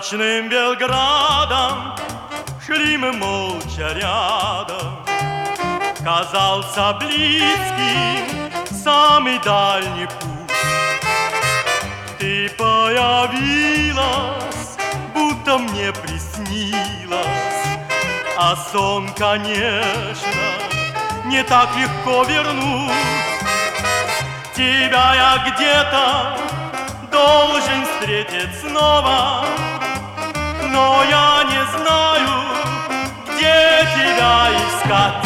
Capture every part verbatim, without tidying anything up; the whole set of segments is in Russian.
Ночным Белградом шли мы молча рядом. Казался близким самый дальний путь. Ты появилась, будто мне приснилась, а сон, конечно, не так легко вернуть. Тебя я где-то должен встретить снова, но я не знаю, где тебя искать.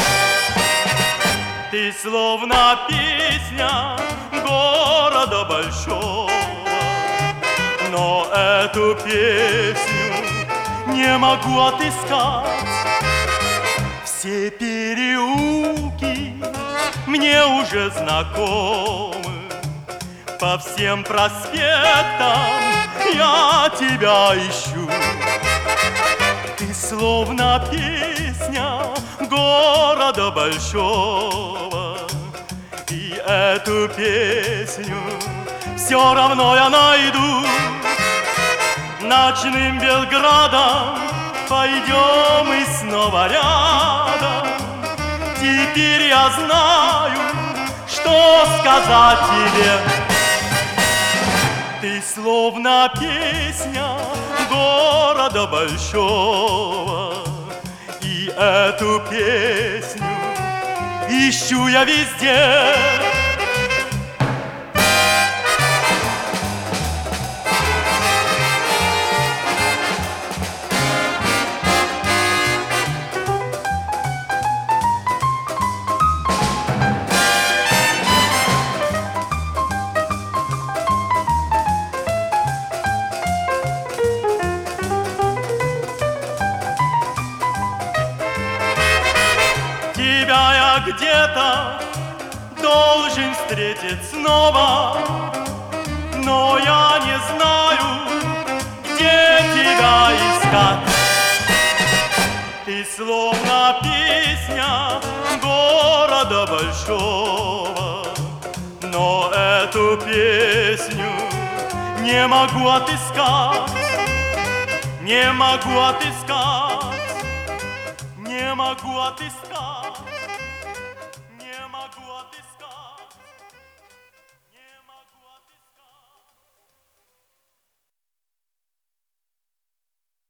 Ты словно песня города большого, но эту песню не могу отыскать. Все переулки мне уже знакомы, по всем проспектам я тебя ищу. Ты словно песня города большого, и эту песню все равно я найду. Ночным Белградом пойдем мы снова рядом. Теперь я знаю, что сказать тебе. Ты словно песня города большого, и эту песню ищу я везде. Тебя я где-то должен встретить снова, но я не знаю, где тебя искать. Ты словно песня города большого, но эту песню не могу отыскать, не могу отыскать, не могу отыскать.